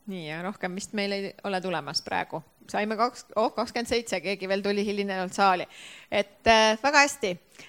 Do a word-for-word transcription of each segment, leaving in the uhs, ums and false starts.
Nii, ja rohkem vist meil ei ole tulemas praegu. Saime kakskümmend seitse, keegi veel tuli hilinenult saali. Et äh, väga hästi.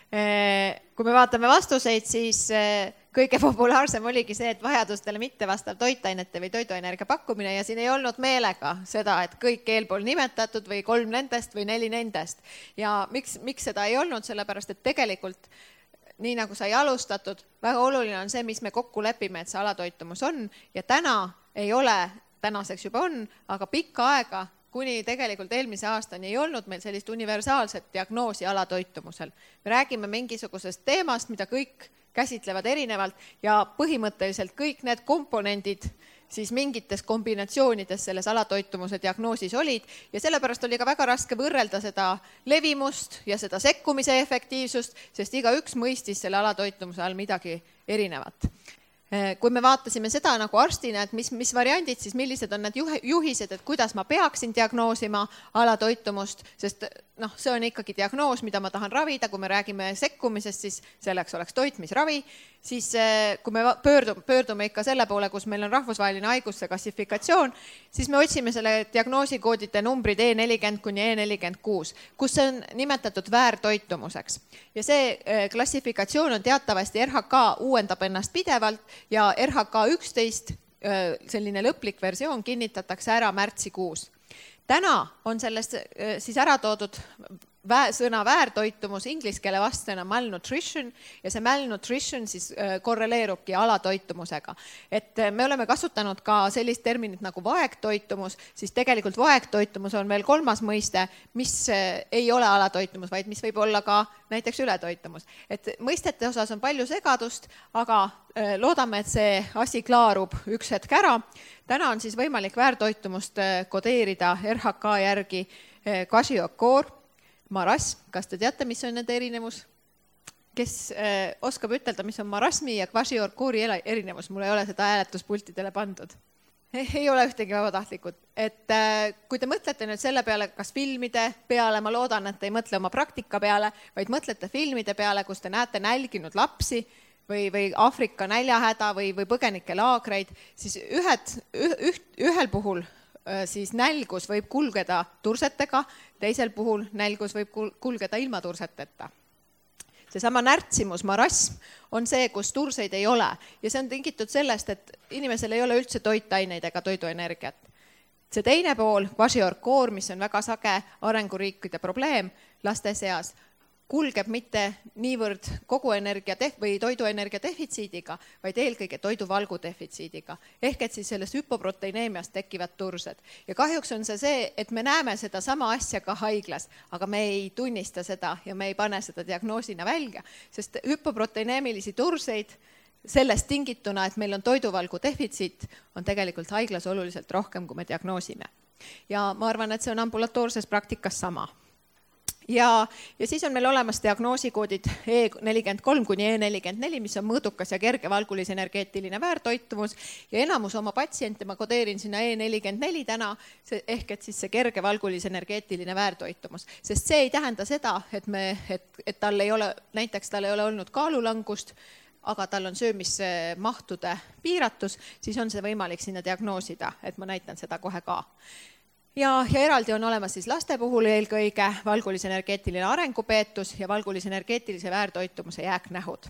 Äh, kui me vaatame vastuseid, siis äh, kõige populaarsem oligi see, et vajadustele mitte vastav toitainete või toiduenergia pakkumine ja siin ei olnud meelega seda, et kõik eelpool nimetatud või kolm nendest või neli nendest. Ja miks, miks seda ei olnud? Sellepärast, et tegelikult nii nagu sai alustatud, väga oluline on see, mis me kokku lepime, et see alatoitumus on ja täna ei ole, tänaseks juba on, aga pikka aega, kuni tegelikult eelmise aastani ei olnud meil sellist universaalset diagnoosi alatoitumusel. Me räägime mingisugusest teemast, mida kõik käsitlevad erinevalt ja põhimõtteliselt kõik need komponendid siis mingites kombinatsioonides selles alatoitumuse diagnoosis olid ja sellepärast oli ka väga raske võrrelda seda levimust ja seda sekkumise efektiivsust, sest igaüks mõistis selle alatoitumuse all midagi erinevat. Kui me vaatasime seda nagu arstina, et mis, mis variandid, siis millised on need juhised, et kuidas ma peaksin diagnoosima alatoitumust, sest noh, see on ikkagi diagnoos, mida ma tahan ravida, kui me räägime sekkumisest, siis selleks oleks toitmisravi, siis kui me pöördume, pöördume ikka selle poole, kus meil on rahvusvaheline haigusse klassifikatsioon, siis me otsime selle diagnoosikoodide numbrid E nelikümmend kuni E nelikümmend kuus, kus see on nimetatud väärtoitumuseks. Ja see klassifikatsioon on teatavasti R H K uuendab ennast pidevalt ja R H K üksteist, selline lõplik versioon, kinnitatakse ära märtsikuus. Täna on sellest siis ära toodud sõna väärtoitumus, inglise keele vastsõna malnutrition ja see malnutrition siis korreleerubki alatoitumusega. Et me oleme kasutanud ka sellist terminit nagu vaegtoitumus, siis tegelikult vaegtoitumus on veel kolmas mõiste, mis ei ole alatoitumus, vaid mis võib olla ka näiteks ületoitumus. Et mõistete osas on palju segadust, aga loodame, et see asi klaarub üks hetk ära. Täna on siis võimalik väärtoitumust kodeerida R H K järgi kwashiorkor, marasm, kas te teate, mis on nende erinevus? Kes äh, oskab ütelda, mis on marasmi ja kwashiorkori erinevus? Mul ei ole seda hääletuspultidele pandud. Ei ole ühtegi vabatahtlikud. Et äh, kui te mõtlete nüüd selle peale, kas filmide peale, ma loodan, et te ei mõtle oma praktika peale, vaid mõtlete filmide peale, kus te näete nälginud lapsi või, või Aafrika näljahäda või, või põgenike laagreid, siis ühed, üht, ühel puhul siis nälgus võib kulgeda tursetega, teisel puhul nälgus võib kulgeda ilma turseteta. Seesama närtsimus, marasm on see, kus turseid ei ole ja see on tingitud sellest, et inimesel ei ole üldse toitaineid ega toiduenergiat. See teine pool, kwashiorkor, mis on väga sage arenguriikide probleem laste seas, kulgeb mitte niivõrd kogu energia def- või toiduenergia defitsiidiga, vaid eelkõige toiduvalgu defitsiidiga. Ehk et siis sellest hüpoproteineemiast tekivad tursed. Ja kahjuks on see see, et me näeme seda sama asja ka haiglas, aga me ei tunnista seda ja me ei pane seda diagnoosina välja, sest hüpoproteineemilisi turseid sellest tingituna, et meil on toiduvalgu defitsiit, on tegelikult haiglas oluliselt rohkem, kui me diagnoosime. Ja ma arvan, et see on ambulatoorses praktikas sama. Ja, ja siis on meil olemas diagnoosikoodid E nelikümmend kolm kuni E nelikümmend neli, mis on mõõdukas ja kergevalgulis energeetiline väärtoitumus ja enamus oma patsiente ma kodeerin sinna E nelikümmend neli täna, ehk et siis see kergevalgulis energeetiline väärtoitumus. Sest see ei tähenda seda, et, me, et, et tal ei ole, näiteks tal ei ole olnud kaalulangust, aga tal on söömismahtude piiratus, siis on see võimalik sinna diagnoosida, et ma näitan seda kohe ka. Ja, ja eraldi on olemas siis laste puhul eelkõige valgulisenergeetiline arengupeetus ja valgulisenergeetilise väärtoitumuse jääknähud.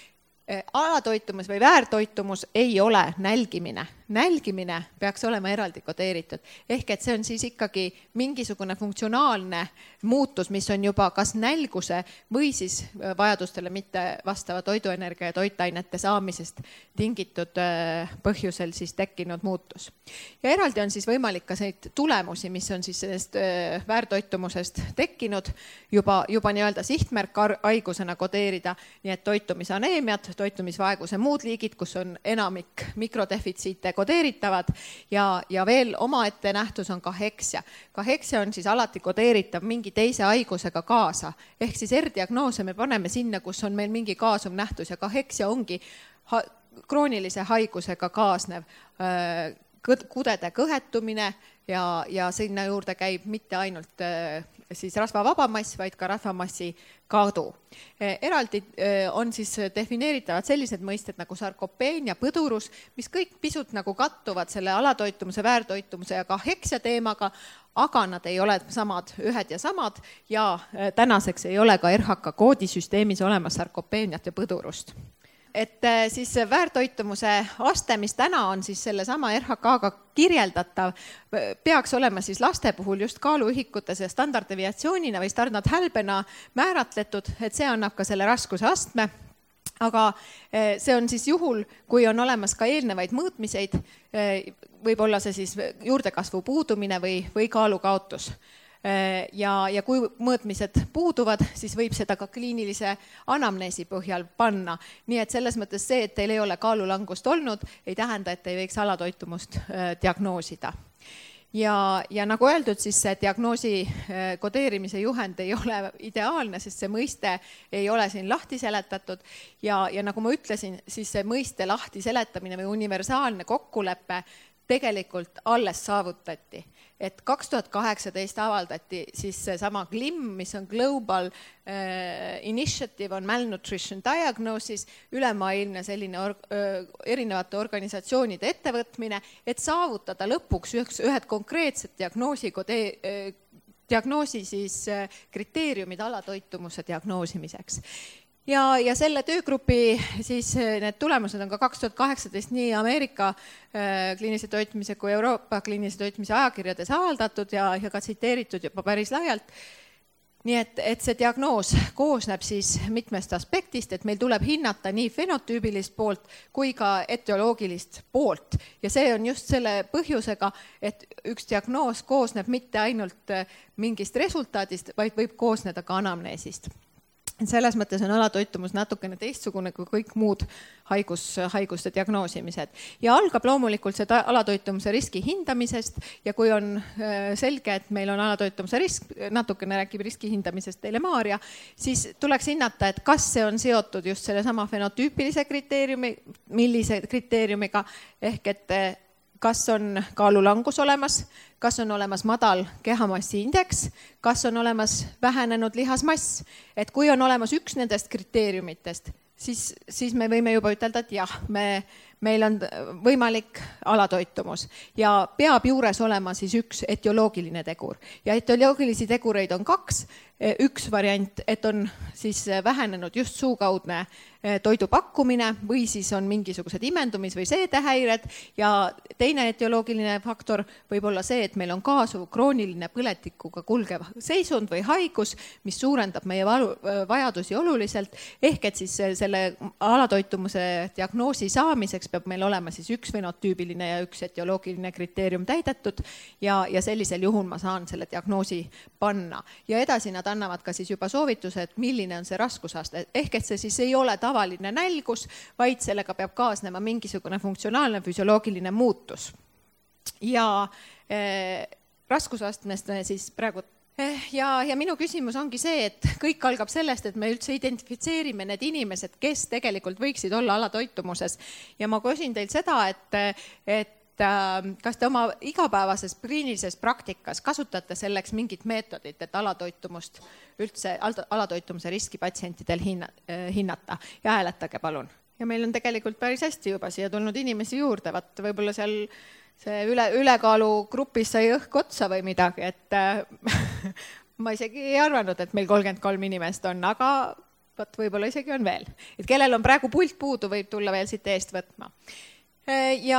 Alatoitumus või väärtoitumus ei ole nälgimine. Nälgimine peaks olema eraldi kodeeritud. Ehk et see on siis ikkagi mingisugune funktsionaalne muutus, mis on juba kas nälguse või siis vajadustele mitte vastava toiduenergia ja toitainete saamisest tingitud põhjusel siis tekkinud muutus. Ja eraldi on siis võimalik ka neid tulemusi, mis on siis sellest väärtoitumusest tekkinud, juba, juba nii-öelda sihtmärk haigusena kodeerida, nii et toitumisaneemiat, toitumisvaeguse muud liigid, kus on enamik mikrodefitsiite kodeeritavad ja, ja veel omaette nähtus on kaheksia. Kaheksia on siis alati kodeeritav mingi teise haigusega kaasa. Ehk siis R-diagnoose me paneme sinna, kus on meil mingi kaasuv nähtus ja kaheksia ongi ha- kroonilise haigusega kaasnev, kudede kõhetumine ja, ja sinna juurde käib mitte ainult siis rasvavaba mass, vaid ka rasvamassi kadu. Eraldi on siis defineeritavad sellised mõisted nagu sarkopeen ja põdurus, mis kõik pisut nagu kattuvad selle alatoitumuse, väärtoitumuse ja kaheksia teemaga, aga nad ei ole samad, ühed ja samad ja tänaseks ei ole ka R H K koodisüsteemis olemas sarkopeeniat ja põdurust. Et siis väärtoitumuse aste, mis täna on siis selle sama R H K-ga kirjeldatav, peaks olema siis laste puhul just kaaluühikutes ja standarddeviatsioonina või standardhälbena määratletud, et see annab ka selle raskuse astme. Aga see on siis juhul, kui on olemas ka eelnevaid mõõtmiseid, võib olla see siis juurdekasvu puudumine või, või kaalukaotus. Ja, ja kui mõõtmised puuduvad, siis võib seda ka kliinilise anamneesi põhjal panna. Nii et selles mõttes see, et teil ei ole kaalulangust olnud, ei tähenda, et ei võiks alatoitumust diagnoosida. Ja, ja nagu öeldud, siis see diagnoosi kodeerimise juhend ei ole ideaalne, sest see mõiste ei ole siin lahti seletatud. Ja, ja nagu ma ütlesin, siis see mõiste lahti seletamine või universaalne kokkulepe tegelikult alles saavutati. Et kaks tuhat kaheksateist avaldati siis see sama G L I M, mis on Global äh, Initiative on Malnutrition Diagnosis, ülemaailmne selline or, äh, erinevate organisatsioonide ettevõtmine, et saavutada lõpuks üheks, ühed konkreetsed diagnoosi, äh, diagnoosi siis, äh, kriteeriumid alatoitumuse diagnoosimiseks. Ja, ja selle töögrupi siis need tulemused on ka kaks tuhat kaheksateist nii Ameerika äh, kliinilise toitumise kui Euroopa kliinilise toitumise ajakirjades avaldatud ja, ja ka tsiteeritud juba päris laialt. Nii et, et see diagnoos koosneb siis mitmest aspektist, et meil tuleb hinnata nii fenotüübilist poolt kui ka etioloogilist poolt. Ja see on just selle põhjusega, et üks diagnoos koosneb mitte ainult mingist resultaadist, vaid võib koosneda ka anamneesist. Selles mõttes on alatoitumus natukene teistsugune kui kõik muud haigus, haiguste diagnoosimised. Ja algab loomulikult seda alatoitumuse riski hindamisest ja kui on selge, et meil on alatoitumuse risk, natukene räägib riski hindamisest teile Maarja, siis tuleks hinnata, et kas see on seotud just selle sama fenotüüpilise kriteeriumi, millise kriteeriumiga, ehk et kas on kaalulangus olemas, kas on olemas madal kehamassi indeks, kas on olemas vähenenud lihasmass. Et kui on olemas üks nendest kriteeriumitest, siis, siis me võime juba ütelda, et jah, me, meil on võimalik alatoitumus ja peab juures olema siis üks etioloogiline tegur. Ja etioloogilisi tegureid on kaks. Üks variant, et on siis vähenenud just suukaudne toidu pakkumine või siis on mingisugused imendumis- või seedehäired ja teine etioloogiline faktor võib olla see, et meil on kaasuv krooniline põletikuga kulgev seisund või haigus, mis suurendab meie valu, vajadusi oluliselt, ehk et siis selle alatoitumuse diagnoosi saamiseks peab meil olema siis üks fenotüübiline ja üks etioloogiline kriteerium täidetud ja, ja sellisel juhul ma saan selle diagnoosi panna. Ja edasi nad annavad ka siis juba soovituse, et milline on see raskusaste, ehk et see siis ei ole tavaline nälgus, vaid sellega peab kaasnema mingisugune funktsionaalne füsioloogiline muutus. Ja eh, raskusastmest siis praegu eh, ja, ja minu küsimus ongi see, et kõik algab sellest, et me üldse identifitseerime need inimesed, kes tegelikult võiksid olla alatoitumuses. Ja ma küsin teilt seda, et, et kas te oma igapäevases kliinilises praktikas kasutate selleks mingit meetodit, et alatoitumust üldse, alatoitumuse riski patsientidel hinnata ja hääletage palun. Ja meil on tegelikult päris hästi juba siia tulnud inimesi juurde, vaat võib-olla seal see üle, ülekaalu grupis sai õhk otsa või midagi, et ma isegi ei arvanud, et meil kolmkümmend kolm inimest on, aga vaat võib-olla isegi on veel. Et kellel on praegu pult puudu, võib tulla veel siit eest võtma. Ja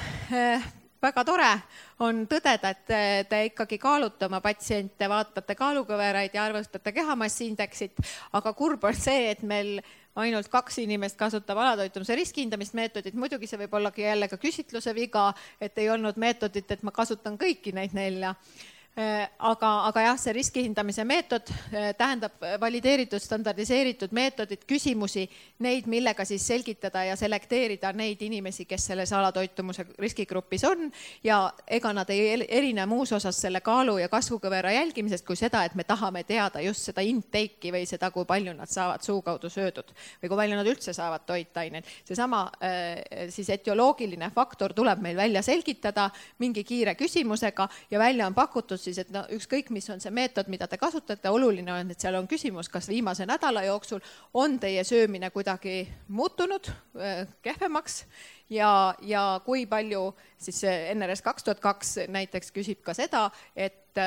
väga tore on tõdeda, et te ikkagi kaalute oma patsiente, vaatate kaalukõveraid ja arvestate kehamassiindeksit, aga kurb on see, et meil ainult kaks inimest kasutab alatoitumuse riskihindamist meetodit. Muidugi see võib olla jälle ka küsitluse viga, et ei olnud meetodit, et ma kasutan kõiki neid nelja. Aga, aga jah, see riskihindamise meetod tähendab valideeritud, standardiseeritud meetodid, küsimusi, neid, millega siis selgitada ja selekteerida neid inimesi, kes selles alatoitumuse riskigrupis on ja ega nad ei erine muus osas selle kaalu ja kasvukõvera jälgimisest kui seda, et me tahame teada just seda intake'i või seda, kui palju nad saavad suu kaudu söödud või kui palju nad üldse saavad toitaineid. Seesama siis etioloogiline faktor tuleb meil välja selgitada mingi kiire küsimusega ja välja on pakutud siis, et no, ükskõik, mis on see meetod, mida te kasutate, oluline on, et seal on küsimus, kas viimase nädala jooksul on teie söömine kuidagi muutunud kehvemaks ja, ja kui palju, siis N R S kaks tuhat kaks näiteks küsib ka seda, et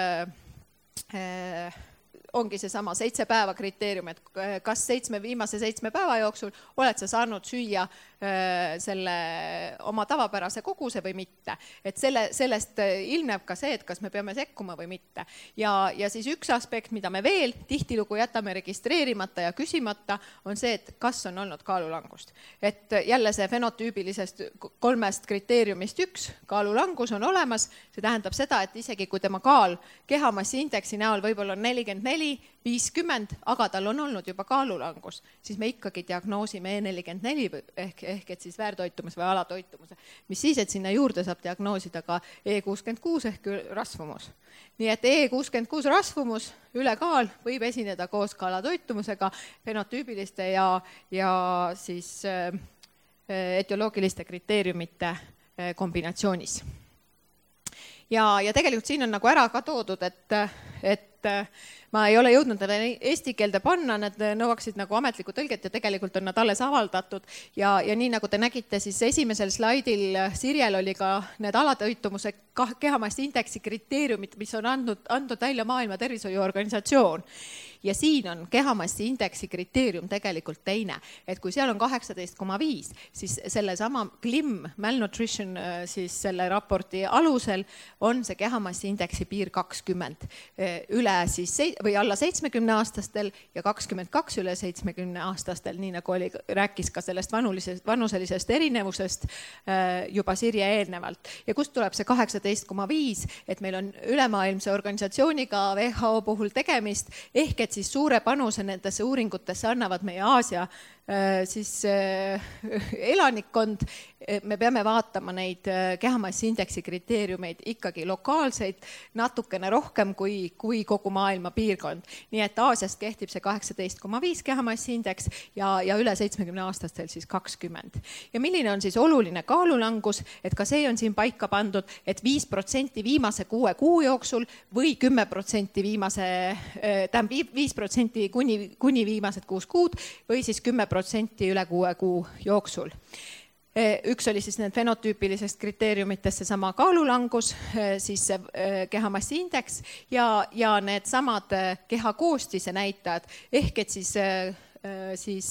äh, ongi see sama seitse päeva kriteerium, et kas seitsme viimase seitsme päeva jooksul oled sa saanud süüa selle oma tavapärase koguse või mitte. Et selle, sellest ilmneb ka see, et kas me peame sekkuma või mitte. Ja, ja siis üks aspekt, mida me veel tihtilugu jätame registreerimata ja küsimata, on see, et kas on olnud kaalulangust. Et jälle see fenotüübilisest kolmest kriteeriumist üks, kaalulangus on olemas, see tähendab seda, et isegi kui tema kaal kehamassi indeksi näol võib-olla on nelikümmend neli, viiskümmend, aga tal on olnud juba kaalulangus, siis me ikkagi diagnoosime E nelikümmend neli ehk, ehk et siis väärtoitumus või alatoitumuse, mis siis, et sinna juurde saab diagnoosida ka E kuuskümmend kuus ehk rasvumus. Nii et E kuuskümmend kuus rasvumus, ülekaal võib esineda koos ka alatoitumusega fenotüübiliste ja, ja siis etioloogiliste kriteeriumite kombinatsioonis. Ja, ja tegelikult siin on nagu ära ka toodud, et, et ma ei ole jõudnud eesti keelde panna, need nõuaksid nagu ametlikku tõlget ja tegelikult on nad alles avaldatud. Ja, ja nii nagu te nägite, siis esimesel slaidil Sirjel oli ka need alatoitumuse kehamassi indeksi kriteeriumid, mis on andnud, andnud välja Maailma Tervishoiuorganisatsioon. Ja siin on kehamassi indeksi kriteerium tegelikult teine, et kui seal on kaheksateist koma viis, siis selle sama G L I M malnutrition siis selle raporti alusel on see kehamassi indeksi piir kakskümmend üle siis või alla seitsmekümne aastastel ja kakskümmend kaks üle seitsmekümne aastastel, nii nagu oli, rääkis ka sellest vanulisest, vanuselisest erinevusest juba Sirje eelnevalt. Ja kust tuleb see kaheksateist koma viis, et meil on ülemaailmse organisatsiooniga W H O puhul tegemist, ehk et siis suure panuse nendesse uuringutesse annavad meie Aasia siis elanikkond. Me peame vaatama neid kehamassi indeksi kriteeriumeid ikkagi lokaalseid, natukene rohkem kui, kui kogu maailma piirkond. Nii et Aasiast kehtib see kaheksateist koma viis kehamassi indeks ja, ja üle seitsmekümne aastastel siis kakskümmend. Ja milline on siis oluline kaalulangus, et ka see on siin paika pandud, et viis protsenti viimase kuue kuu jooksul või kümme protsenti viimase, tähendab viis protsenti kuni, kuni viimased kuus kuud või siis kümme protsenti üle kuue kuu jooksul. Üks oli siis need fenotüüpilisest kriteeriumitest seesama kaalulangus, siis see kehamassi indeks ja, ja need samad kehakoostise näitajad, ehk et siis, siis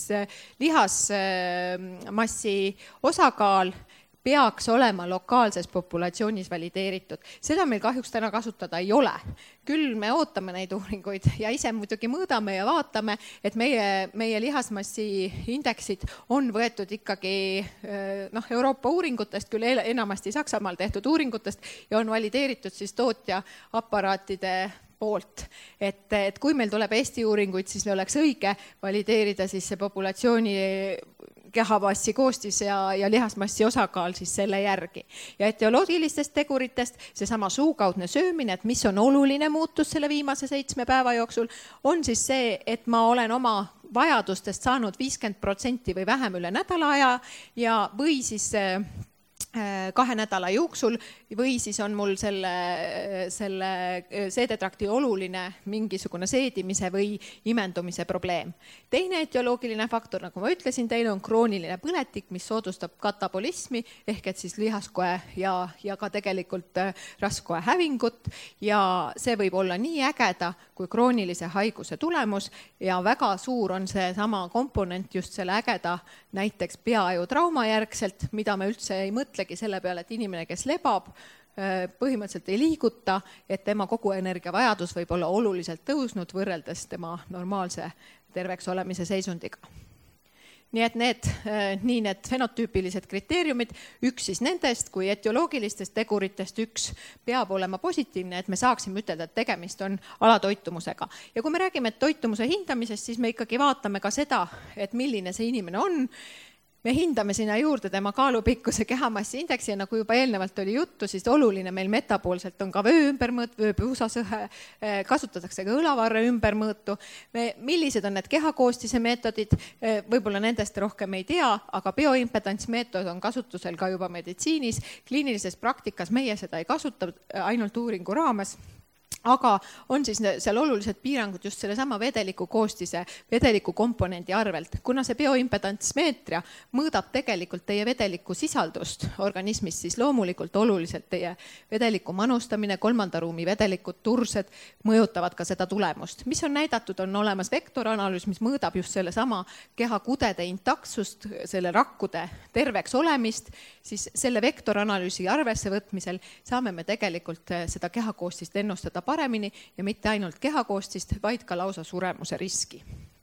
lihasmassi osakaal peaks olema lokaalses populatsioonis valideeritud. Seda meil kahjuks täna kasutada ei ole. Küll me ootame neid uuringuid ja ise muidugi mõõdame ja vaatame, et meie, meie lihasmassi indeksid on võetud ikkagi noh, Euroopa uuringutest, küll enamasti Saksamaal tehtud uuringutest ja on valideeritud siis tootja aparaatide poolt. Et, et kui meil tuleb Eesti uuringuid, siis me oleks õige valideerida siis see populatsiooni kehamassi koostis ja, ja lihasmassi osakaal siis selle järgi. Ja etioloogilistest teguritest seesama suukaudne söömine, et mis on oluline muutus selle viimase seitsme päeva jooksul, on siis see, et ma olen oma vajadustest saanud viiskümmend protsenti või vähem üle nädala aja ja või siis kahe nädala jooksul või siis on mul selle, selle seedetrakti oluline mingisugune seedimise või imendumise probleem. Teine etioloogiline faktor, nagu ma ütlesin, teile on krooniline põletik, mis soodustab katabolismi ehk et siis lihaskoe ja, ja ka tegelikult raskoe hävingut ja see võib olla nii ägeda kui kroonilise haiguse tulemus ja väga suur on see sama komponent just selle ägeda näiteks peaaju traumajärgselt, mida me üldse ei mõtlegi selle peale, et inimene, kes lebab, põhimõtteliselt ei liiguta, et tema kogu energiavajadus võib olla oluliselt tõusnud võrreldes tema normaalse terveks olemise seisundiga. nii et need, nii need fenotüüpilised kriteeriumid, üks siis nendest kui etioloogilistest teguritest üks peab olema positiivne, et me saaksime ütelda, et tegemist on alatoitumusega. Ja kui me räägime toitumuse hindamisest, siis me ikkagi vaatame ka seda, et milline see inimene on. Me hindame sinna juurde tema kaalupikkuse kehamassi indeksi ja nagu juba eelnevalt oli juttu, siis oluline meil metapoolselt on ka vöö ümbermõõt, vööpuusasõhe, kasutatakse ka õlavarre ümbermõõtu. Millised on need kehakoostise meetodid, võib-olla nendest rohkem ei tea, aga bioimpedantsmeetod on kasutusel ka juba meditsiinis. Kliinilises praktikas meie seda ei kasuta ainult uuringu raames. Aga on siis seal olulised piirangud just selle sama vedeliku koostise, vedeliku komponendi arvelt. Kuna see bioimpedantsmeetria mõõdab tegelikult teie vedeliku sisaldust organismis, siis loomulikult oluliselt teie vedeliku manustamine, kolmanda ruumi vedelikud, tursed mõjutavad ka seda tulemust. Mis on näidatud, on olemas vektoranalüüs, mis mõõdab just selle sama kehakudede intaktsust, selle rakkude terveks olemist, siis selle vektoranalüüsi arvesse võtmisel saame me tegelikult seda kehakoostist ennustada paremini ja mitte ainult kehakoostist, vaid ka lausa suremuse riski.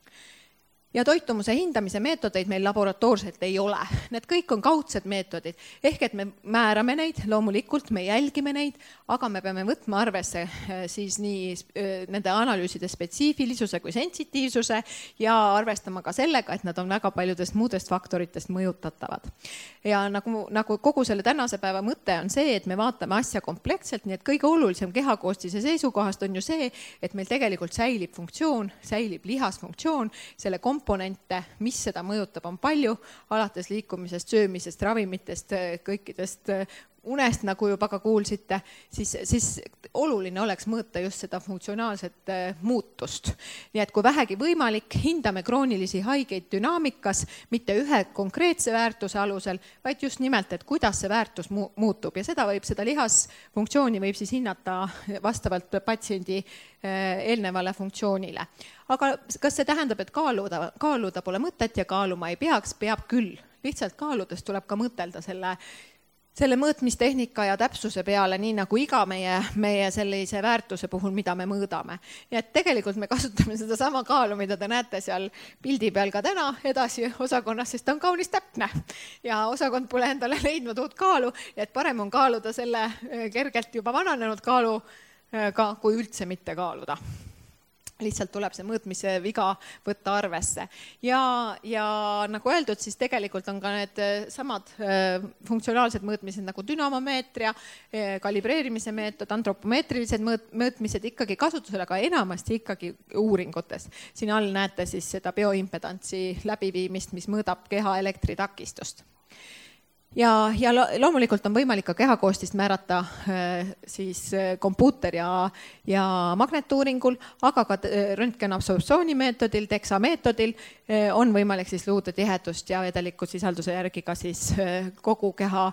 Ja toitumuse hindamise meetodeid meil laboratoorselt ei ole. Need kõik on kaudsed meetodid. Ehk et me määrame neid, loomulikult me jälgime neid, aga me peame võtma arvesse siis nii nende analüüside spetsiifilisuse kui sensitiivsuse ja arvestama ka sellega, et nad on väga paljudest muudest faktoritest mõjutatavad. Ja nagu, nagu kogu selle tänase päeva mõte on see, et me vaatame asja kompleksselt, nii et kõige olulisem kehakoostise seisukohast on ju see, et meil tegelikult säilib funktsioon, säilib lihasfunktsioon, selle komponent komponente, mis seda mõjutab, on palju, alates liikumisest, söömisest, ravimitest, kõikidest unest, nagu juba ka kuulsite, siis, siis oluline oleks mõõta just seda funktsionaalset muutust. Nii et kui vähegi võimalik, hindame kroonilisi haigeid dünaamikas, mitte ühe konkreetse väärtuse alusel, vaid just nimelt, et kuidas see väärtus muutub. Ja seda võib, seda lihasfunktsiooni võib siis hinnata vastavalt patsiendi eelnevale funktsioonile. Aga kas see tähendab, et kaaluda, kaaluda pole mõtet ja kaaluma ei peaks, peab küll. Lihtsalt kaaludes tuleb ka mõtelda selle selle mõõtmistehnika ja täpsuse peale, nii nagu iga meie, meie sellise väärtuse puhul, mida me mõõdame. Ja et tegelikult me kasutame seda sama kaalu, mida te näete seal pildi peal ka täna edasi osakonnas, sest ta on kaunis täpne. Ja osakond pole endale leidnud uut kaalu, et parem on kaaluda selle kergelt juba vananenud kaalu ka, kui üldse mitte kaaluda. Lihtsalt tuleb see mõõtmise viga võtta arvesse. Ja, ja nagu öeldud, siis tegelikult on ka need samad funktsionaalsed mõõtmised nagu dünamomeetria, kalibreerimise meetod, antropomeetrilised mõõtmised ikkagi kasutusel, aga enamasti ikkagi uuringutes. Siin all näete siis seda bioimpedantsi läbiviimist, mis mõõdab keha elektritakistust. Ja, ja loomulikult on võimalik ka kehakoostist määrata siis kompuuter ja, ja magnetuuringul, aga ka röntgenabsorptsiooni meetodil, teksa meetodil on võimalik siis luude tihedust ja vedeliku sisalduse järgi ka siis kogu keha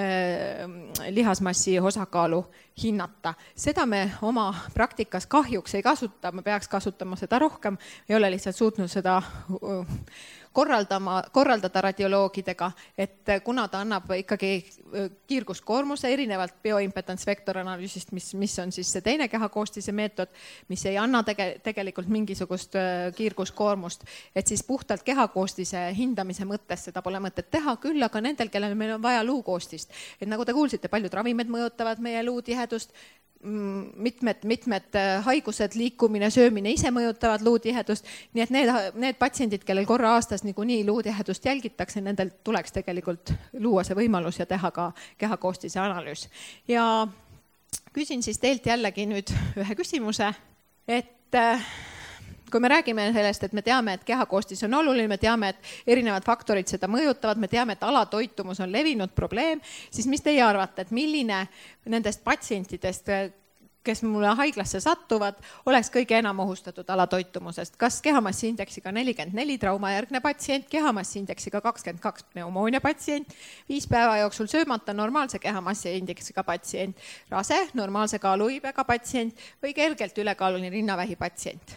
lihasmassi osakaalu hinnata. Seda me oma praktikas kahjuks ei kasuta, me peaks kasutama seda rohkem, ei ole lihtsalt suutnud seda korraldama, korraldada radioloogidega, et kuna ta annab ikkagi kiirguskoormuse erinevalt bioimpedantsvektoranalüüsist, mis, mis on siis see teine kehakoostise meetod, mis ei anna tege, tegelikult mingisugust kiirguskoormust, et siis puhtalt kehakoostise hindamise mõttes seda pole mõtet teha, küll aga nendel, kellel meil on vaja luukoostist. Et nagu te kuulsite, paljud ravimid mõjutavad meie luutihedust, mitmed, mitmed haigused, liikumine, söömine ise mõjutavad luutihedust, nii et need, need patsiendid, kellel korra aastas niikuinii luutihedust jälgitakse, nendel tuleks tegelikult luua see võimalus ja teha ka kehakoostise analüüs. Ja küsin siis teilt jällegi nüüd ühe küsimuse, et kui me räägime sellest, et me teame, et kehakoostis on oluline, me teame, et erinevad faktorid seda mõjutavad, me teame, et alatoitumus on levinud probleem, siis mis teie arvate, et milline nendest patsientidest, kes mulle haiglasse sattuvad, oleks kõige enam ohustatud alatoitumusest? Kas kehamassiindeksiga nelikümmend neli traumajärgne patsient, kehamassiindeksiga kakskümmend kaks pneumoonia patsient, viis päeva jooksul söömata normaalse kehamassiindeksiga patsient, rase, normaalse kaaluiibega patsient või kergelt ülekaaluline rinnavähi patsient?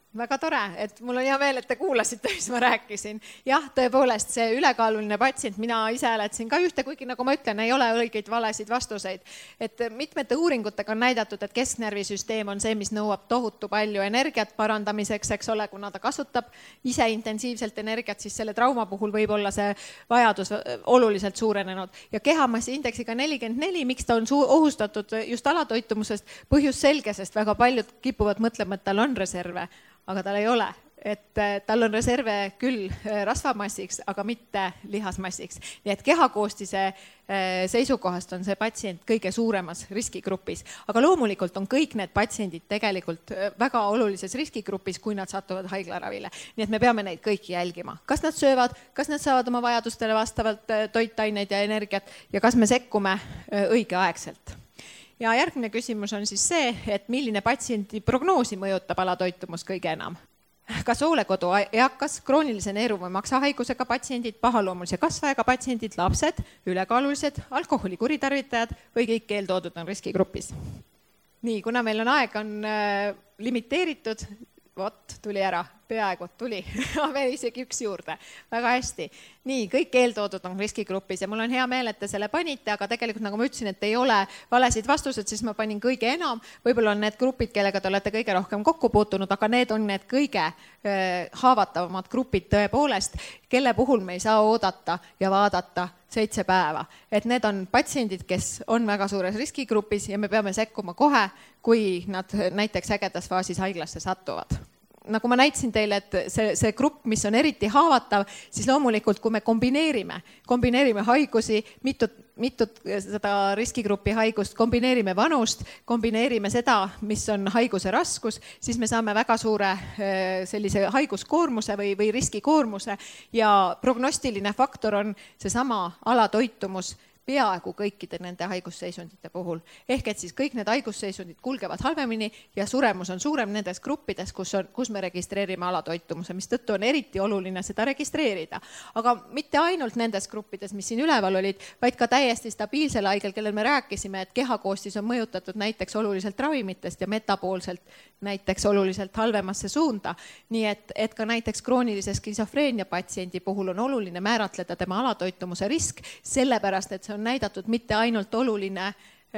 Väga tore, et mul on hea meel, et te kuulasite, mis ma rääkisin. Jah, tõepoolest, see ülekaaluline patsient, mina ise hääletasin ka ühte, kuigi nagu ma ütlen, ei ole õigeid valesid vastuseid. Et mitmete uuringutega on näidatud, et kesknärvisüsteem on see, mis nõuab tohutu palju energiat parandamiseks, eks ole, kuna ta kasutab ise intensiivselt energiat, siis selle trauma puhul võib olla see vajadus oluliselt suurenenud. Ja kehamassi indeksiga nelikümmend neli, miks ta on ohustatud just alatoitumusest, põhjus selge, sest väga paljud kipuvad mõtlema, et tal on reserve, aga tal ei ole, et tal on reserve küll rasvamassiks, aga mitte lihasmassiks. Nii et kehakoostise seisukohast on see patsient kõige suuremas riskigrupis. Aga loomulikult on kõik need patsiendid tegelikult väga olulises riskigrupis, kui nad satuvad haiglaravile. Nii et me peame neid kõiki jälgima. Kas nad söövad, kas nad saavad oma vajadustele vastavalt toitaineid ja energiat ja kas me sekkume õigeaegselt. Ja järgmine küsimus on siis see, et milline patsiendi prognoosi mõjutab alatoitumus kõige enam. Kas hoolekodu eakas, kroonilise neeru- või maksahaigusega patsiendid, pahaloomulise kasvajaga patsiendid, lapsed, ülekaalulised, alkoholi kuritarvitajad või kõik eeltoodud on riskigrupis? Nii, kuna meil on aeg on äh, limiteeritud, vot, tuli ära, peaaegu tuli, veel isegi üks juurde, väga hästi. Nii, kõik eeltoodud on riskigrupis ja mul on hea meel, et te selle panite, aga tegelikult nagu ma ütlesin, et ei ole valesid vastused, siis ma panin kõige enam, võib-olla on need grupid, kellega te olete kõige rohkem kokku puutunud, aga need on need kõige haavatavamad grupid tõepoolest, kelle puhul me ei saa oodata ja vaadata seitse päeva. Et need on patsiendid, kes on väga suures riskigrupis ja me peame sekkuma kohe, kui nad näiteks ägedas faasis haiglasse satuvad. Nagu ma näitasin teile, et see, see grupp, mis on eriti haavatav, siis loomulikult, kui me kombineerime, kombineerime haigusi, mitut, mitut seda riskigruppi haigust, kombineerime vanust, kombineerime seda, mis on haiguse raskus, siis me saame väga suure sellise haiguskoormuse või, või riskikoormuse ja prognostiline faktor on seesama alatoitumus peaaegu kõikide nende haigusseisundite puhul. Ehk et siis kõik need haigusseisundid kulgevad halvemini ja suremus on suurem nendes gruppides, kus, on, kus me registreerime alatoitumuse, mis tõttu on eriti oluline seda registreerida. Aga mitte ainult nendes gruppides, mis siin üleval olid, vaid ka täiesti stabiilsel haigel, kellel me rääkisime, et kehakoostis on mõjutatud näiteks oluliselt ravimitest ja metapoolselt näiteks oluliselt halvemasse suunda. Nii et, et ka näiteks kroonilise skisofreenia patsiendi puhul on oluline määratleda tema alatoitumuse risk, sellepärast, et see on näidatud mitte ainult oluline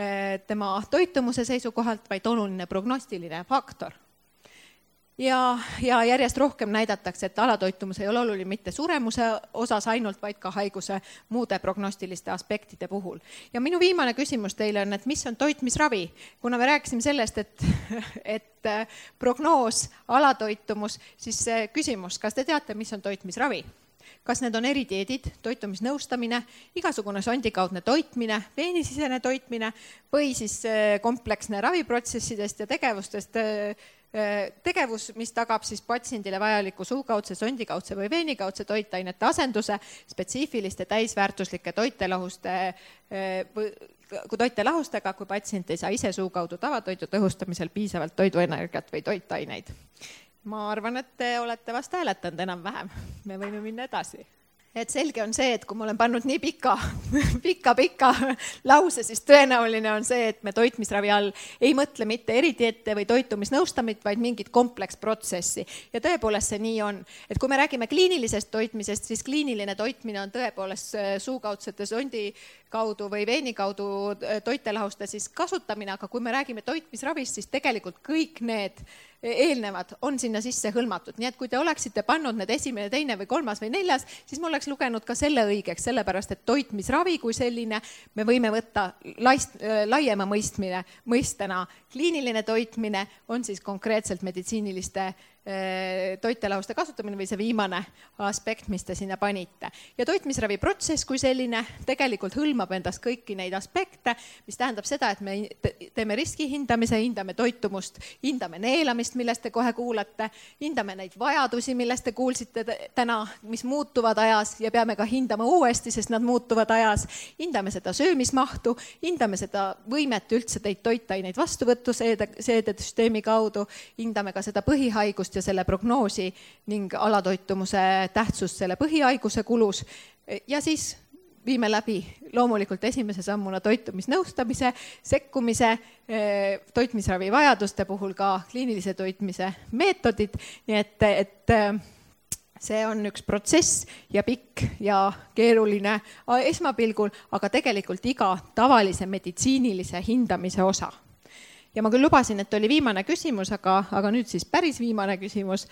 tema toitumuse seisukohalt, vaid oluline prognostiline faktor. Ja, ja järjest rohkem näidatakse, et alatoitumus ei ole oluline mitte suremuse osas ainult, vaid ka haiguse muude prognostiliste aspektide puhul. Ja minu viimane küsimus teile on, et mis on toitmisravi? Kuna me rääkisime sellest, et, et prognoos, alatoitumus, siis küsimus, kas te teate, mis on toitmisravi? Kas need on eridieedid, toitumisnõustamine, igasugune sondikaudne toitmine, veenisisene toitmine või siis kompleksne raviprotsessidest ja tegevustest tegevus, mis tagab siis patsiendile vajaliku suukaudse, sondikaudse või veenikaudse toitainete asenduse spetsiifiliste täisväärtuslike toitelahuste, toitelahustega, kui patsient ei saa ise suukaudu tavatoidu tõhustamisel piisavalt toiduenergiat või toitaineid. Ma arvan, et te olete vast hääletanud enam vähem. Me võime minna edasi. Et selge on see, et kui ma olen pannud nii pika, pika, pika lause, siis tõenäoline on see, et me toitmisravi all ei mõtle mitte eridiete või toitumisnõustamit, vaid mingit kompleksprotsessi. Ja tõepoolest see nii on. Et kui me räägime kliinilisest toitmisest, siis kliiniline toitmine on tõepoolest suukaudsete sondi kaudu või veeni kaudu toitelahuste siis kasutamine, aga kui me räägime toitmisravist, siis tegelikult kõik need eelnevad on sinna sisse hõlmatud. Nii et kui te oleksite pannud need esimene, teine või kolmas või neljas, siis ma oleks lugenud ka selle õigeks, sellepärast et toitmisravi kui selline me võime võtta laist, laiema mõistmine, mõistena. Kliiniline toitmine on siis konkreetselt meditsiiniliste toitelahuste kasutamine või see viimane aspekt, mis te sinna panite. Ja toitmisravi protsess kui selline tegelikult hõlmab endas kõiki neid aspekte, mis tähendab seda, et me teeme riski hindamise, hindame toitumust, hindame neelamist, millest te kohe kuulate, hindame neid vajadusi, millest te kuulsite täna, mis muutuvad ajas ja peame ka hindama uuesti, sest nad muutuvad ajas, hindame seda söömismahtu, hindame seda võimet üldse teid toitaineid vastuvõttu seedesüsteemi kaudu, hindame ka seda põhihaigust ja selle prognoosi ning alatoitumuse tähtsust selle põhihaiguse kulus ja siis viime läbi loomulikult esimese sammuna toitumisnõustamise, sekkumise, toitmisravi vajaduste puhul ka kliinilise toitmise meetodid, nii et, et see on üks protsess ja pikk ja keeruline esmapilgul, aga tegelikult iga tavalise meditsiinilise hindamise osa. Ja ma küll lubasin, et oli viimane küsimus, aga, aga nüüd siis päris viimane küsimus,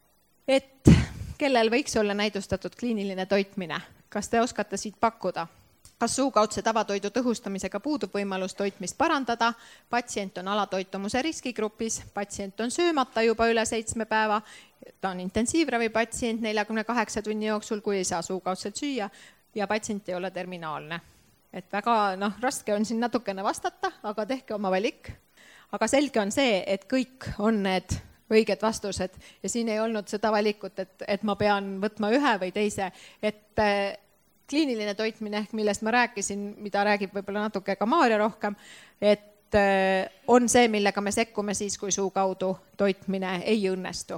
et kellel võiks olla näidustatud kliiniline toitmine? Kas te oskate siit pakkuda? Kas suukaudse tavatoidu tõhustamisega puudub võimalus toitmist parandada? Patsient on alatoitumuse riskigrupis, patsient on söömata juba üle seitsme päeva, ta on intensiivravi patsient neljakümne kaheksa tunni jooksul, kui ei saa suukaudselt süüa ja patsient ei ole terminaalne. Et väga noh, raske on siin natukene vastata, aga tehke oma valik. Aga selge on see, et kõik on need õiged vastused ja siin ei olnud seda valikut, et, et ma pean võtma ühe või teise, et kliiniline toitmine, millest ma rääkisin, mida räägib võib-olla natuke ka Maarja rohkem, et on see, millega me sekkume siis, kui suu kaudu toitmine ei õnnestu.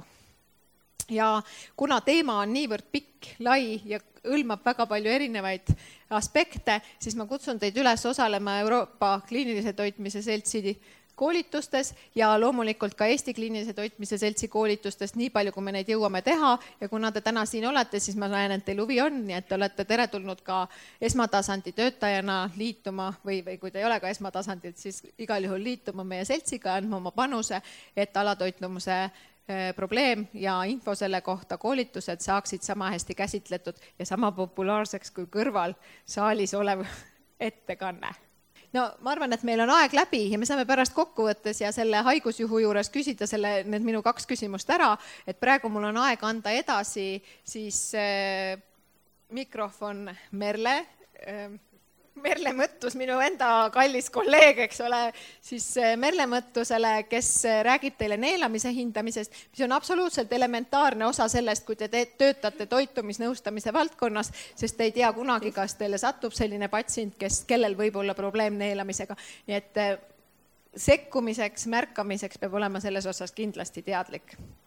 Ja kuna teema on niivõrd pikk, lai ja hõlmab väga palju erinevaid aspekte, siis ma kutsun teid üles osalema Euroopa kliinilise toitmise seltsi koolitustes ja loomulikult ka Eesti kliinilise toitmise seltsi koolitustes, nii palju, kui me neid jõuame teha ja kuna te täna siin olete, siis ma näen, et teil huvi on, nii et te olete teretulnud ka esmatasandi töötajana liituma või, või kui te ei ole ka esmatasandil, siis igal juhul liituma meie seltsiga ja andma oma panuse, et alatoitumuse probleem ja info selle kohta koolitused saaksid sama hästi käsitletud ja sama populaarseks kui kõrval saalis olev ettekanne. No ma arvan, et meil on aeg läbi ja me saame pärast kokkuvõttes ja selle haigusjuhu juures küsida selle, need minu kaks küsimust ära, et praegu mul on aeg anda edasi siis äh, mikrofon Merle, äh, Merle Mõttus, minu enda kallis kolleeg, eks ole, siis Merle Mõttusele, kes räägib teile neelamise hindamisest, mis on absoluutselt elementaarne osa sellest, kui te töötate toitumisnõustamise valdkonnas, sest te ei tea kunagi, kas teile satub selline patsient, kes, kellel võib olla probleem neelamisega. Nii et sekkumiseks, märkamiseks peab olema selles osas kindlasti teadlik.